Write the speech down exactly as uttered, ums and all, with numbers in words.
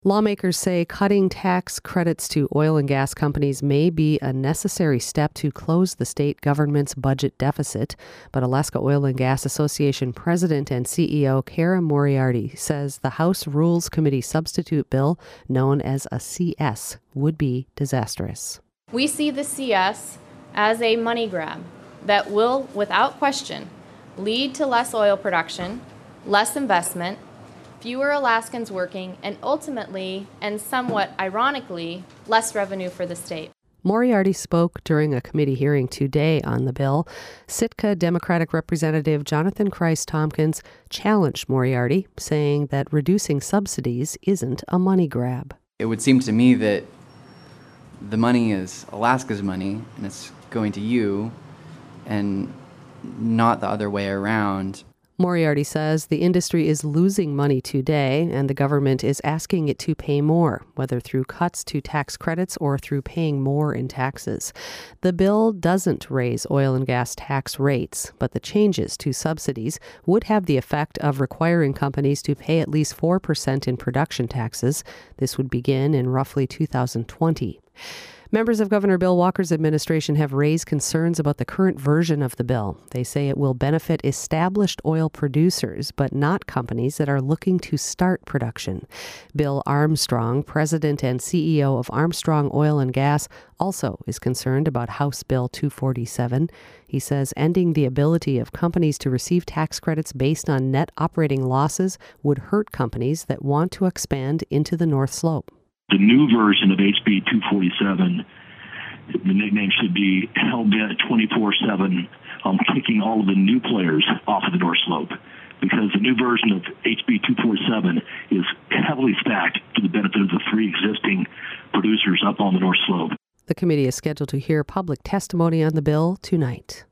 Lawmakers say cutting tax credits to oil and gas companies may be a necessary step to close the state government's budget deficit. But Alaska Oil and Gas Association President and C E O Kara Moriarty says the House Rules Committee substitute bill, known as a C S, would be disastrous. We see the C S as a money grab that will, without question, lead to less oil production, less investment, fewer Alaskans working, and ultimately, and somewhat ironically, less revenue for the state. Moriarty spoke during a committee hearing today on the bill. Sitka Democratic Representative Jonathan Christ Tompkins challenged Moriarty, saying that reducing subsidies isn't a money grab. It would seem to me that the money is Alaska's money, and it's going to you, and not the other way around. Moriarty says the industry is losing money today, and the government is asking it to pay more, whether through cuts to tax credits or through paying more in taxes. The bill doesn't raise oil and gas tax rates, but the changes to subsidies would have the effect of requiring companies to pay at least four percent in production taxes. This would begin in roughly two thousand twenty. Members of Governor Bill Walker's administration have raised concerns about the current version of the bill. They say it will benefit established oil producers, but not companies that are looking to start production. Bill Armstrong, president and C E O of Armstrong Oil and Gas, also is concerned about House Bill two forty-seven. He says ending the ability of companies to receive tax credits based on net operating losses would hurt companies that want to expand into the North Slope. The new version of H B two forty-seven, the nickname should be hell-bent twenty-four seven on kicking all of the new players off of the North Slope, because the new version of H B two forty-seven is heavily stacked to the benefit of the three existing producers up on the North Slope. The committee is scheduled to hear public testimony on the bill tonight.